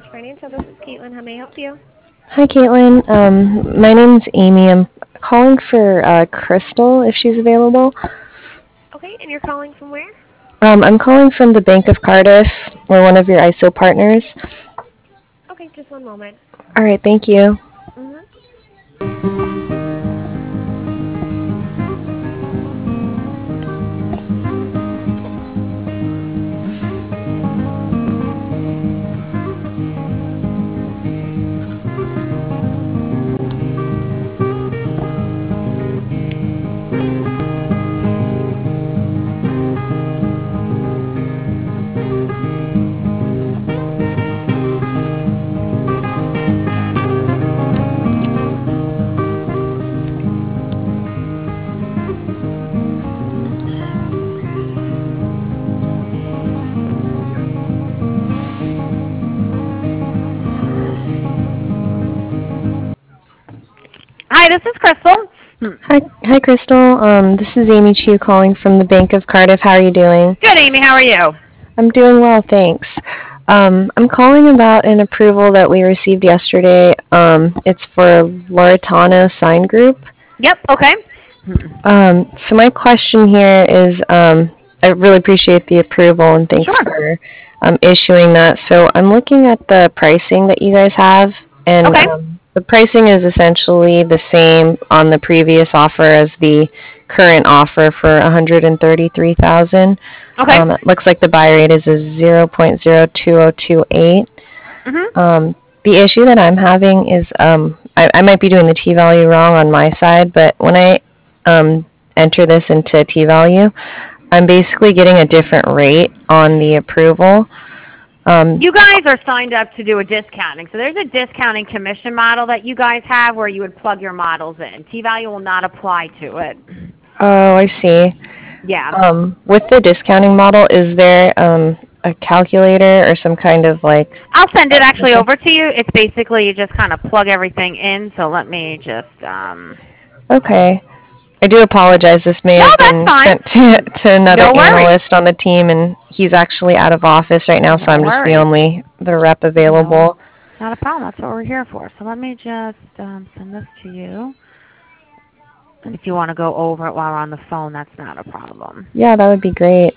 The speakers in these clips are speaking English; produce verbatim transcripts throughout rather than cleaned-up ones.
Bluebridge Financial. This is Caitlin. How may I help you? Hi, Caitlin. Um, my name's Amy. I'm calling for uh, Crystal, if she's available. Okay, and you're calling from where? Um, I'm calling from the Bank of Cardiff. We're one of your I S O partners. Okay, just one moment. All right, thank you. Mm-hmm. Hi, this is Crystal. Hmm. Hi, hi, Crystal. Um, this is Amy Chu calling from the Bank of Cardiff. How are you doing? Good, Amy. How are you? I'm doing well, thanks. Um, I'm calling about an approval that we received yesterday. Um, it's for Loretano Sign Group. Yep. Okay. Um, so my question here is, um, I really appreciate the approval and thanks Sure. for um, issuing that. So I'm looking at the pricing that you guys have, and Okay. um, the pricing is essentially the same on the previous offer as the current offer for one hundred thirty-three thousand. Okay. Um, it looks like the buy rate is a zero point zero two zero two eight. Mhm. Um, the issue that I'm having is um, I, I might be doing the t value wrong on my side, but when I um, enter this into t value, I'm basically getting a different rate on the approval. Um, You guys are signed up to do a discounting. So there's a discounting commission model that you guys have where you would plug your models in. T-value will not apply to it. oh, I see. Yeah. Um, with the discounting model, is there um, a calculator or some kind of like I'll send it actually calculation? over to you. It's basically you just kind of plug everything in. So let me just um Okay. I do apologize. This may No, have that's been fine. sent to, to another No worries. analyst on the team, and he's actually out of office right now, so No I'm just the worries. only the rep No, available. not a problem. That's what we're here for. So let me just um, send this to you. And if you want to go over it while we're on the phone, that's not a problem. Yeah, that would be great.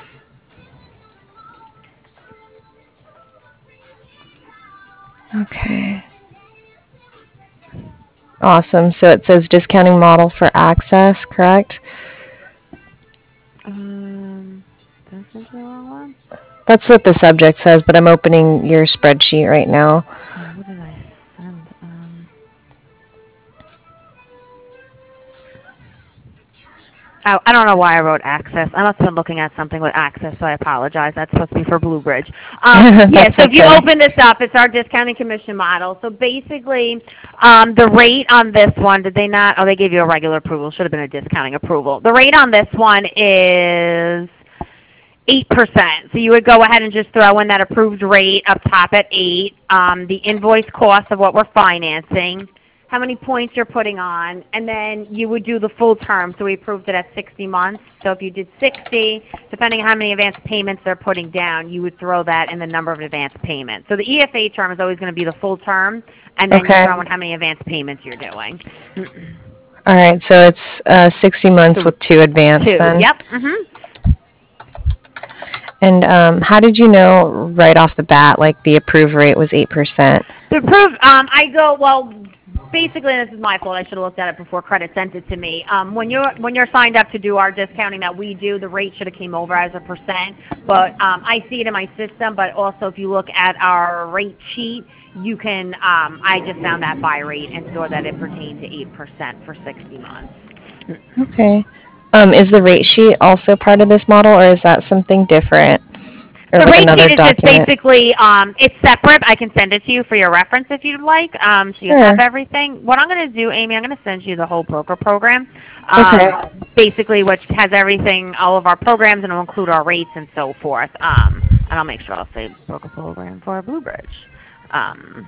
Okay. Awesome. So it says discounting model for access, correct? Um, did I send you the wrong one? That's what the subject says, but I'm opening your spreadsheet right now. Oh, what did I send? Um, oh, I don't know why I wrote access. I must have been looking at something with access, so I apologize. That's supposed to be for Bluebridge. Um, yeah, That's so if you okay. open this up, it's our discounting commission model. So basically, um, the rate on this one, did they not? Oh, they gave you a regular approval. Should have been a discounting approval. The rate on this one is eight percent. So you would go ahead and just throw in that approved rate up top at eight, um, the invoice cost of what we're financing, how many points you're putting on, and then you would do the full term. So we approved it at sixty months. So if you did sixty, depending on how many advance payments they're putting down, you would throw that in the number of advance payments. So the E F A term is always going to be the full term, and then you Okay. throw in how many advance payments you're doing. All right. So it's uh, sixty months So with two advance two. then. Yep. Mhm. And um, how did you know right off the bat, like the approved rate was eight percent? The proof, um, I go, well, basically, this is my fault. I should have looked at it before credit sent it to me. Um, when you're when you're signed up to do our discounting that we do, the rate should have came over as a percent. But um, I see it in my system. But also, if you look at our rate sheet, you can. Um, I just found that buy rate and saw that it pertained to eight percent for sixty months. Okay. Um, is the rate sheet also part of this model, or is that something different, or The like rate another sheet is just document? basically, um, it's separate. I can send it to you for your reference if you'd like, um, so you have Sure. everything. What I'm going to do, Amy, I'm going to send you the whole broker program, Okay. um, basically which has everything, all of our programs, and it'll include our rates and so forth. Um, and I'll make sure I'll say broker program for Bluebridge. Um,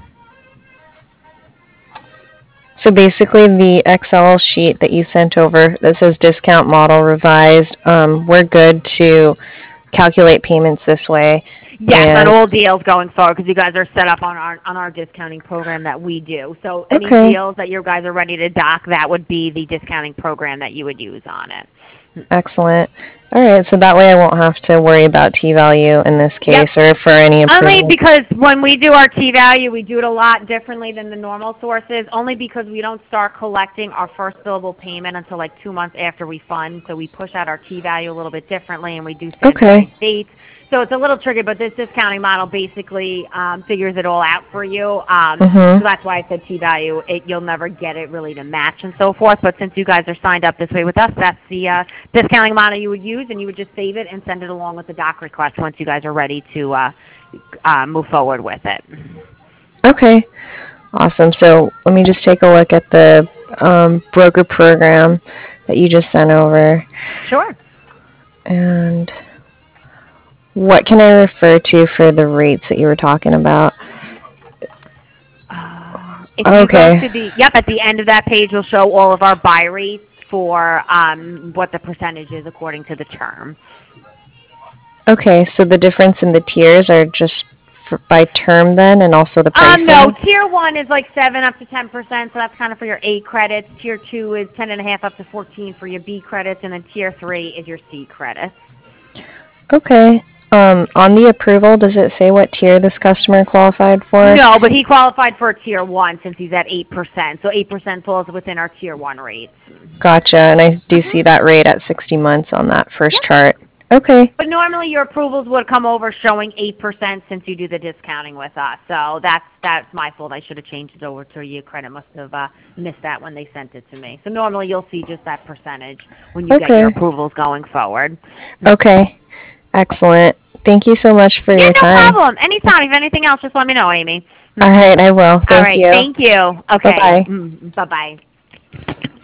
So basically, the Excel sheet that you sent over that says discount model revised, um, we're good to calculate payments this way. Yes, And on all deals going forward, because you guys are set up on our on our discounting program that we do. So any okay, deals that you guys are ready to dock, that would be the discounting program that you would use on it. excellent. All right, so that way I won't have to worry about T-value in this Yep. case or for any Only approval. because when we do our T-value, we do it a lot differently than the normal sources, only because we don't start collecting our first billable payment until like two months after we fund, so we push out our T-value a little bit differently, and we do standardized Okay. dates. So it's a little tricky, but this discounting model basically um, figures it all out for you. Um, so Mhm. that's why I said T-value. It, you'll never get it really to match and so forth, but since you guys are signed up this way with us, that's the uh, discounting model you would use, and you would just save it and send it along with the doc request once you guys are ready to uh, uh, move forward with it. Okay. Awesome. So let me just take a look at the um, broker program that you just sent over. Sure. And what can I refer to for the rates that you were talking about? Uh, if you go Okay. to the, yep, at the end of that page, will show all of our buy rates for um, what the percentage is according to the term. Okay, so the difference in the tiers are just for, by term then, and also the pricing? Um, no, tier one is like seven up to ten percent, so that's kind of for your A credits. Tier two is ten and a half up to fourteen for your B credits, and then tier three is your C credits. Okay. Um, on the approval, does it say what tier this customer qualified for? No, but he qualified for a tier one since he's at eight percent, so eight percent falls within our tier one rates. Gotcha, and I do Mhm. see that rate at sixty months on that first Yep. chart. Okay. But normally your approvals would come over showing eight percent since you do the discounting with us. So that's that's my fault. I should have changed it over to you. Credit must have uh, missed that when they sent it to me. So normally you'll see just that percentage when you get your Okay. approvals going forward. Okay. Excellent. Thank you so much for Yeah, your no time. problem. Anytime. If anything else, just let me know, Amy. All right, I will. All Thank right. you. Thank you. Okay. Bye-bye. Mm, bye-bye.